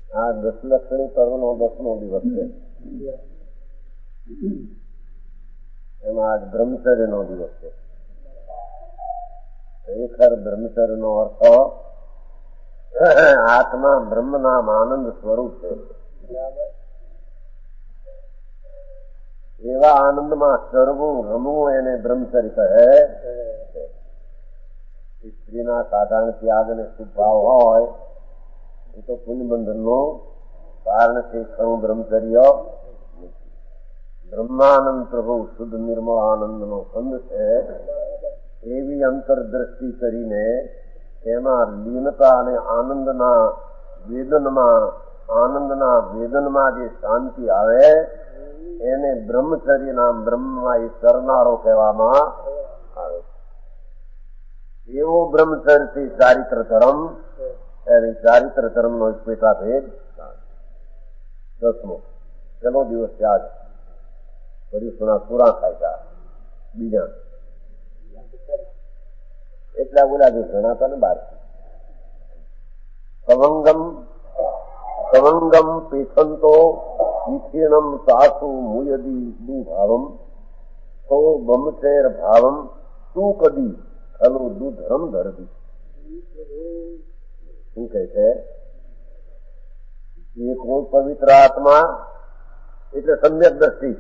આ દસલક્ષણી પર્વનો 10મો દિવસ છે. એમાં આજ બ્રહ્મચર્યનો દિવસ છે. ખરેખર બ્રહ્મચર્યનો અર્થ આત્મા બ્રહ્મનામ આનંદ સ્વરૂપ છે. એવા આનંદમાં સરવું રમવું એને બ્રહ્મચર્ય કહે. સ્ત્રીના સાધારણ ત્યાગ અને શુભભાવ હોય એ તો પુણ્યબંધનનું કારણ છે. ખરું બ્રહ્મચર્ય બ્રહ્માનંદ પ્રભુ શુદ્ધ નિર્મળ આનંદનો કંદ છે. એવી અંતરદ્રષ્ટિ કરીને તેમાં લીનતા અને આનંદના વેદનમાં જે શાંતિ આવે એને બ્રહ્મચર્યના બ્રહ્મમાં એ કરનારો કહેવામાં આવે. એવો બ્રહ્મચર્યથી ચારિત્ર ધર્મ અને ચારિત્ર ધર્મનો એક પેટા ભેદ 10મો. પેલો દિવસ ત્યાગ પર્યુષણા પૂરા થાય બીજા એટલા બોલ્યા જે ગણાતા ને બાર કવંગમ પેથંતો વિખીર્ણમ સાસુ મુયદી દુભાવમ તો બ્રહ્મચેર ભાવમ તું કદી ખલુ દુધરમ ધરતી. શું કહે છે? એ કોઈ પવિત્ર આત્મા એટલે સમ્યક દ્રષ્ટિ.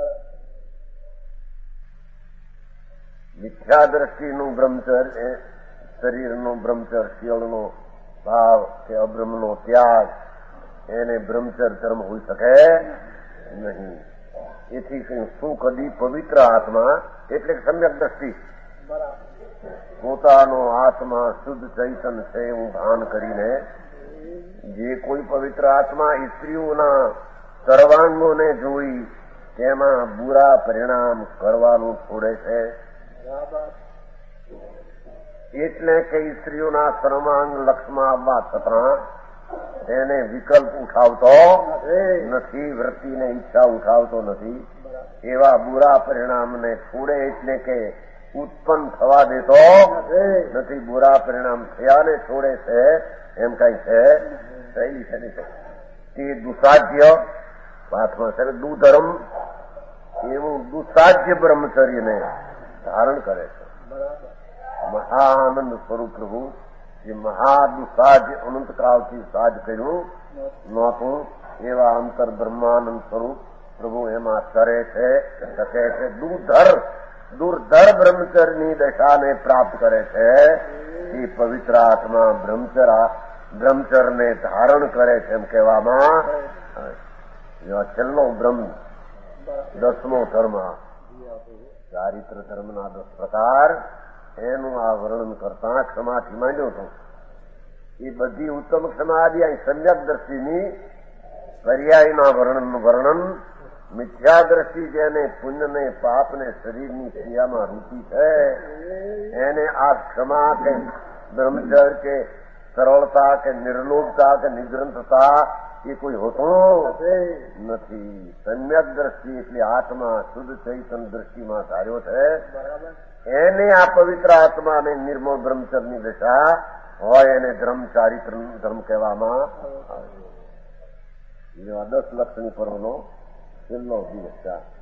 મિથ્યા દ્રષ્ટિનું બ્રહ્મચર્ય શરીરનું બ્રહ્મચર્ય શિયળનો ભાવ કે અબ્રહ્મનો ત્યાગ એને બ્રહ્મચર્ય ધર્મ હોઈ શકે નહીં. એથી શું કદી પવિત્ર આત્મા એટલે સમ્યક દ્રષ્ટિ પોતાનો આત્મા શુદ્ધ ચૈતન છે એવું ભાન કરીને જે કોઈ પવિત્ર આત્મા સ્ત્રીઓના સર્વાંગોને જોઈ તેમાં બુરા પરિણામ કરવાનું છોડે છે. એટલે કે સ્ત્રીઓના સર્વાંગ લક્ષમાં આવવા છતાં એને વિકલ્પ ઉઠાવતો નથી, વૃત્તિને ઈચ્છા ઉઠાવતો નથી. એવા બુરા પરિણામને છોડે એટલે કે ઉત્પન્ન થવા દેતો નથી. બુરા પરિણામ થયાને છોડે છે એમ કઈ છે શૈલી છે. તે દુસાધ્ય પાઠમાં છે દુધર્મ એવું દુસાધ્ય બ્રહ્મચર્યને ધારણ કરે છે. મહાઆનંદ સ્વરૂપ પ્રભુ જે મહાદુસાધ્ય અનંતકાળથી સાજ કર્યું નહોતું એવા અંતર બ્રહ્માનંદ સ્વરૂપ પ્રભુ એમાં કરે છે. શકે છે દુર્ધર બ્રહ્મચર્યની દશાને પ્રાપ્ત કરે છે. એ પવિત્ર આત્મા બ્રહ્મચર્યને ધારણ કરે છે એમ કહેવામાં છેલ્લો બ્રહ્મ 10મો ધર્મ ચારિત્ર ધર્મના 10 પ્રકાર એનું આ વર્ણન કરતા ક્ષમાથી માંડ્યો હતો. એ બધી ઉત્તમ ક્ષમાદિ સમ્યક દ્રષ્ટિની પર્યાયના વર્ણન મિથ્યા દ્રષ્ટિ જેને પુણ્યને પાપને શરીરની ક્રિયામાં રૂચિ છે એને આ ક્ષમા કે બ્રહ્મચર્ય કે સરળતા કે નિર્લોભતા કે નિગ્રંથતા એ કોઈ હોતો નથી. સમ્યક દ્રષ્ટિ એટલે આત્મા શુદ્ધ ચૈતન દ્રષ્ટિમાં ધાર્યો છે એને આ પવિત્ર આત્મા અને નિર્મળ બ્રહ્મચર્યની દશા હોય એને ચારિત્ર ધર્મ કહેવામાં આવે. 10 લક્ષણી પર્વનો છેલ્લો દિવસ